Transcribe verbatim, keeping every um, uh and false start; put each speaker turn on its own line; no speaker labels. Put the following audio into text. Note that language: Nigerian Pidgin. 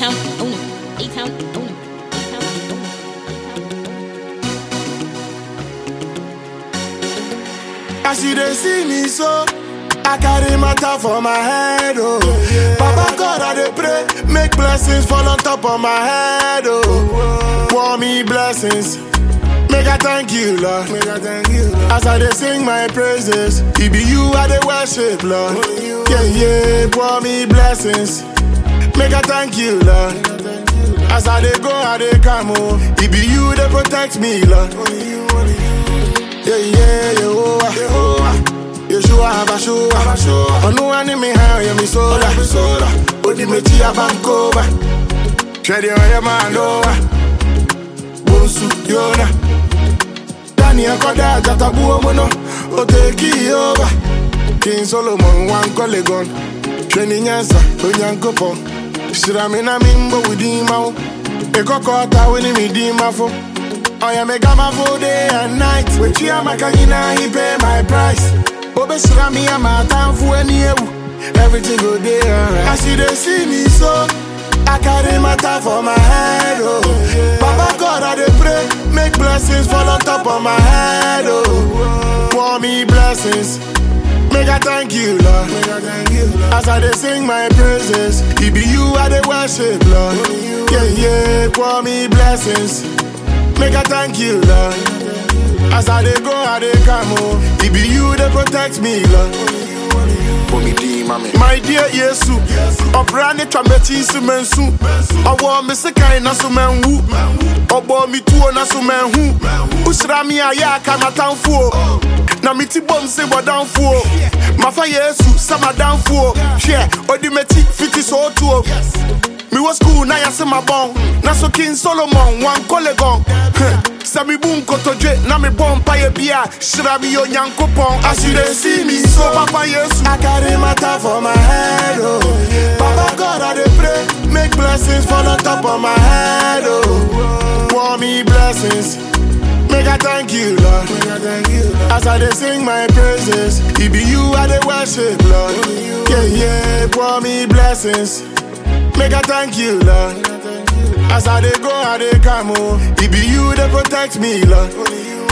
A-Town, own it. A-Town, own it.
As you dey see me so, I carry matter for my head, oh. Papa God, I dey pray, make blessings fall on top of my head, oh. Pour me blessings, make I thank you, Lord. Make I thank you, Lord. As I dey sing my praises, it be you I dey worship, Lord. Yeah, yeah, pour me blessings, make I thank you, Lord. As I dey go, I dey come, oh. It be you that protect me, Lord. Yeah, yeah, Yehovah, Yehovah, Yeshua, Abashua, Onu ani mi ha, ya mi soda, Odi me tia bankova, Shedi oya mandoa, Bonsu yona, Dani akoda jatabu omono, Oteki over, King Solomon wan kolegon, Sheni nyansa, onyankopon, Shiramina mimbo widima, Ekokota wini midima fo. I am a gamma for day and night. When she am a canina, he pay my price. Obe Shirami, I'm a town for any everything go there. Right. As you dey see me so, I carry matter for my head, oh. Papa God, I dey pray, make blessings fall on top of my head, oh. Pour me blessings, make I thank you, Lord. As I dey sing my praises, it be you I dey worship, Lord. Yeah, yeah, pour me blessings, make I thank you, Lord. As I dey go, I dey come, oh. It be you that protect me, Lord. My dear Yesu, Obrani Chameti Sumensu, Owo Misikai Nasumenhu, Obo Mitu Nasumenhu, Usrami Ayaka Natanfu, Namiti Bomse Wadanfu, Mafa Yesu, Sama Danfu, Share, Odimeti Fiti Soto. Me was school, na yase my bong. Na so King Solomon, one collegon. Sami boom kotoje, na me bon paye bia. Shirabi yo nyanko pong. As you dey see me, so Papa Yesu, I carry matter for my head, oh. Papa God, I dey pray, make blessings fall on top of my head, oh. Pour me blessings, make I thank you, Lord. As I dey sing my praises, it be you I dey worship, Lord. Yeah, yeah, pour me blessings, make I thank you, Lord. As I dey go, I dey come, oh. It be you that protect me, Lord.